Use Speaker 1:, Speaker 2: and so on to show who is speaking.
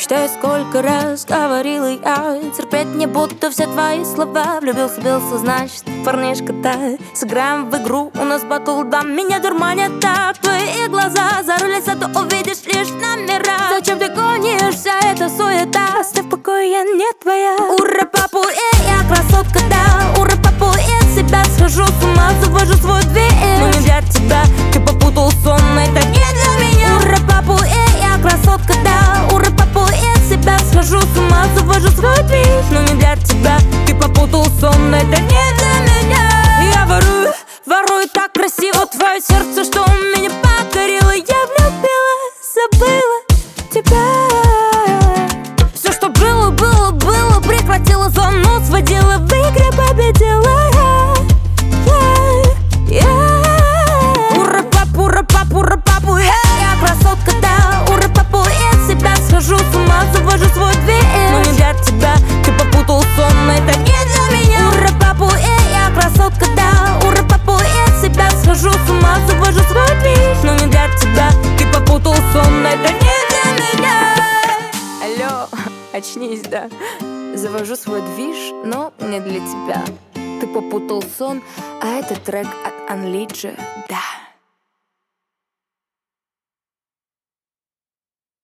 Speaker 1: Считай, сколько раз говорила я, терпеть не буду все твои слова. Влюбился, бился, значит, парнишка-то. Сыграем в игру, у нас батл, да. Меня дурманят так твои глаза. За руль сяду, увидишь лишь номера. Зачем ты гонишь, вся эта суета? Оставь в покое, я не твоя. Ура, папу, я красотка, да. Ура, папу, я себя схожу с ума. Завожу свой дверь, но не для тебя. Ты попутал сон, это не для меня. Ура, папу, я красотка, да. Ура, папу, я себя схожу с ума. Завожу свой движ, но не для тебя. Ты попутал сон, это не для меня. Я ворую так красиво твое сердце, что меня покорило. Я влюбилась, забыла тебя. Все, что было, прекратила зону, сводила в игре, победила я. Ура, папу, ура, папу, ура, папу, я красотка, да. Ура, папу, я себя схожу с ума. Завожу свой дверь, но не для тебя. Ты попутал сон, это не для меня. Ура, папу, я красотка, да. Ура, папу, я себя схожу с ума. Завожу свой дверь, но не для тебя. Ты попутал сон, это не для меня. Алло, очнись, да. Завожу свой движ, но не для тебя. Ты попутал сон, а это трек от Unleashed, да.